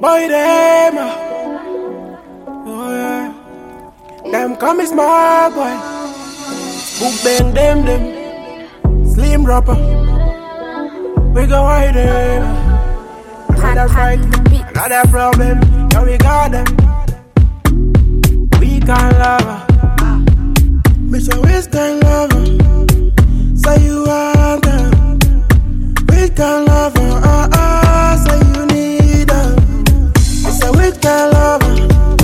Boy, them, oh yeah. Them come is my boy. Book bang them. Slim rapper. We go hide them. Another fight, another problem. Yeah, we got them. We can love her. Mr. Western lover. Say you want her. We can love her. Say you need her. Mr. Western lover.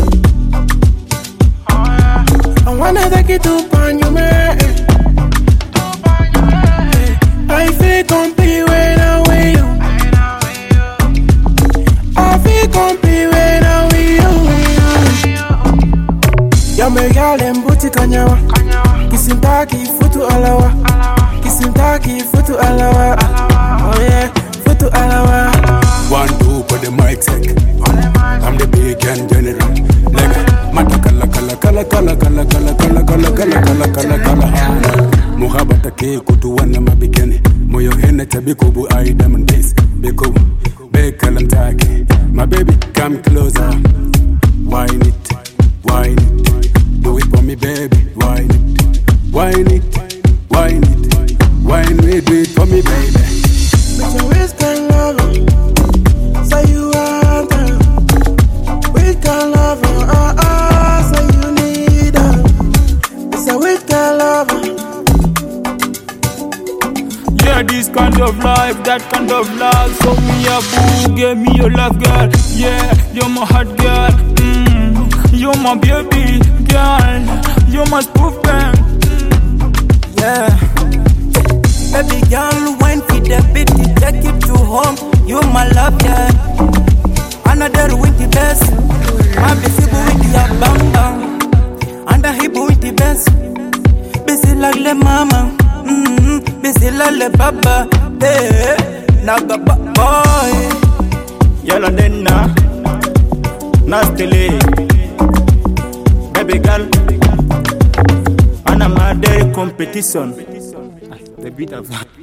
I wanna take it to pan you, man. I feel complete when I'm with you. I feel complete when I'm with you. Ya me galen buti kanyawa. Kisimtaki futu alawa. Kisimtaki futu alawa. Oh yeah, futu alawa. 1, 2 for the mic check. I'm the big and general. Like mata kala. Muhabata ke kutu wana mabikene. Moyo hena tabikubu I diamond days. Beko, bekalantake. My baby, come closer. Wine it. Do it for me, baby. Wine it. Do it for me, baby. Mr. Western lover. Say you want her. We can love her. Say you need her. Mr. Western lover. Yeah, this kind of life, that kind of love. So me a boo, give me your love, girl. Yeah, you're my hot girl. You're my baby girl. You're my spoof band. Yeah. Baby girl, wine for the beat, take you to home. You my love, yeah. Another with the best. My busy with the bang bang. And the hip with the best. Busy like le mama. Busy like le baba. Hey, naga boy. Yalla denna. Nastile. Baby girl. And I'm a day competition. The beat of